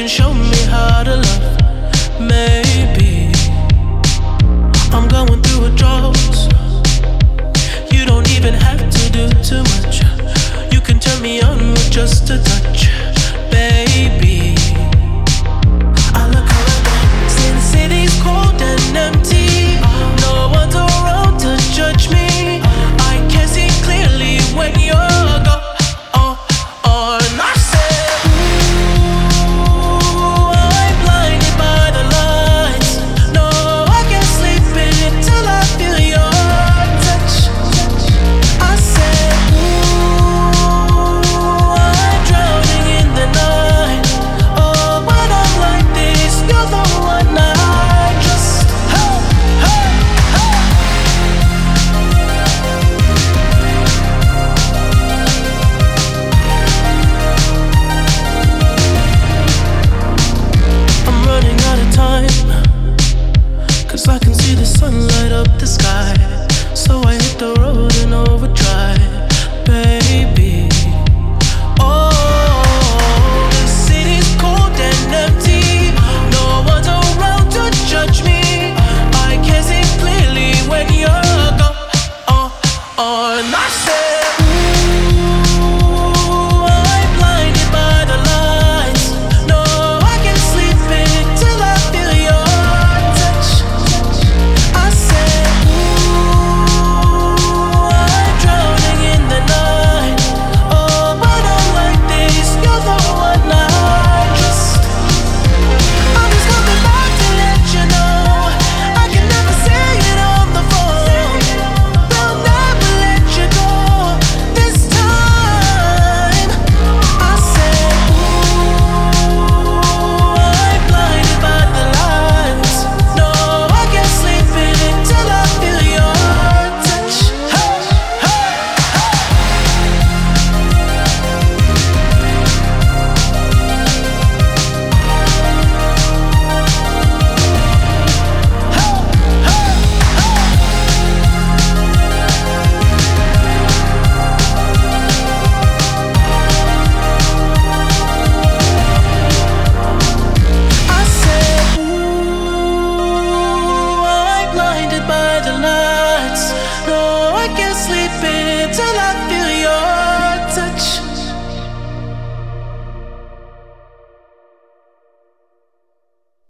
can show me how to love. Maybe I'm going through a drought. You don't even have to do too much. You can turn me on with just a touch, baby. I look around, see the city's cold and empty. No one's around to judge me. I can see clearly when you're gone. I said, ooh, I'm blinded by the lights. No, I can't sleep until I feel your touch. I said, ooh, I'm drowning in the night. Oh, when I'm like this, you're the one I trust. Hey, hey, hey. I'm running out of time, 'cause I can see the sun light up the sky. So I hit the road in overdrive, baby. Oh, the city's cold and empty. No one's around to judge me. I can see clearly when you're gone. And I said, ooh, I'm blinded by the lights. No, I can't sleep until I feel your touch. I said, ooh, I'm drowning in the night. Oh, when I'm like this, you're the one I trust. I'm just coming back to let you know I can never say it on the phone. They'll never let you go this time. I said, ooh, I'm blinded by the lights. No, I can't sleep until I feel your touch. Hey, hey, I said, ooh, I'm blinded by the lights. No, I can't sleep until I feel